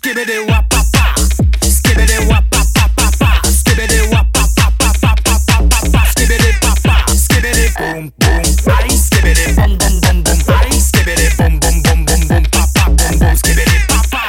Skibbity wop pop pop. Skibbity wop pop pop pop pop. Skibbity wop pop pop pop pop pop pop pop pop. Skibbity pop pop. Skibbity boom boom. Ay skibbity boom boom boom boom. Ay skibbity boom boom boom boom boom. Pop pop boom boom. Skibbity pop pop.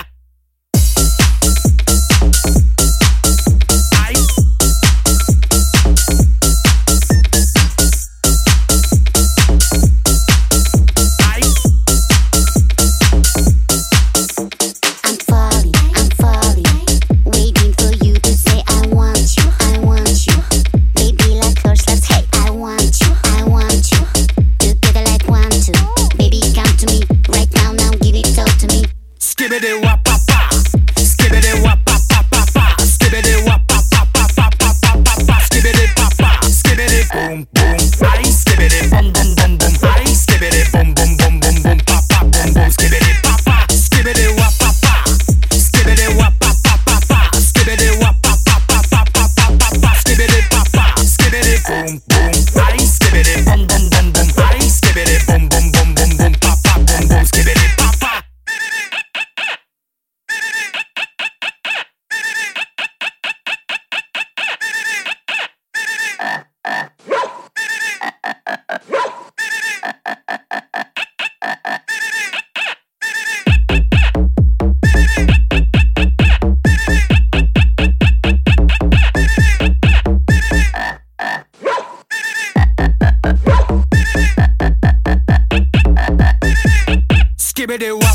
Skibbity wop pop pop. Skibbity wop pop pop pop pop. Skibbity wop pop pop pop pop pop pop pop pop. Skibbity pop pop. Skibbity boom boom. Ay skibbity boom boom boom boom. Ay skibbity boom boom boom boom boom. Pop pop boom boom. Skibbity pop pop. Skibbity wop pop pop. Skibbity wop pop pop pop pop. Skibbity wop pop pop pop pop pop pop pop pop. Skibbity pop pop. Skibbity boom boom. Ay skibbity boom boom boom boom. Ay skibbity boom boom boom boom boom. Pop pop boom boom. Skibbity pop pop. Skibbity wop.